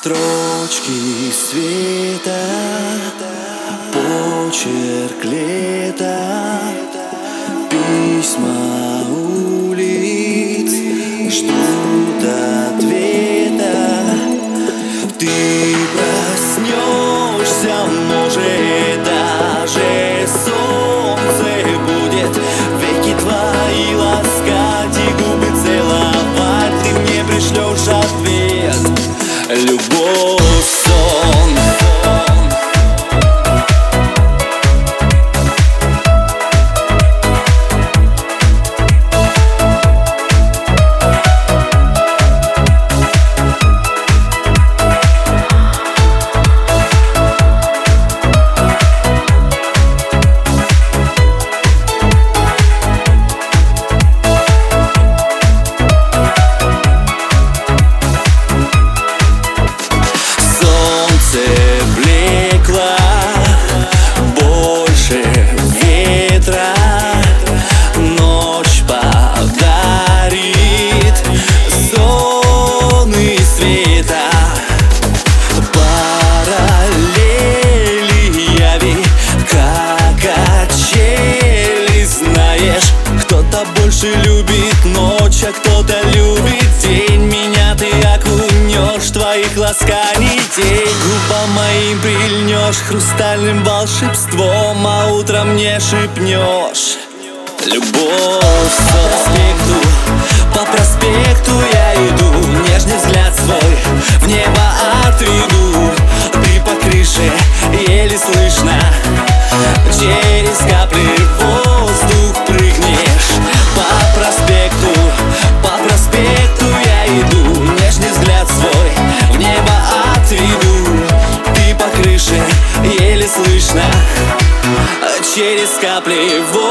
Строчки света, почерк лета, письма улиц ждут ответа. Ты проснешься, может, даже солнце будет веки твои ласкать и губы целовать. Ты мне пришлешь ответ, любовь, сон. Блекла, больше ветра, ночь подарит сон и света. Параллели яви, как качели, знаешь, кто-то больше любит ночь, а кто-то любит день. Меня ты окунешь, твоих ласканий тень. Губам моим прильнешь хрустальным волшебством, а утром мне шепнешь любовь. По проспекту я иду, нежный взгляд свой в небо отведу. Ты по крыше еле слышно, через капли воздух прыгнешь. По проспекту я иду, нежный взгляд свой в небо отведу. Ты по крыше еле слышно, через капли воздух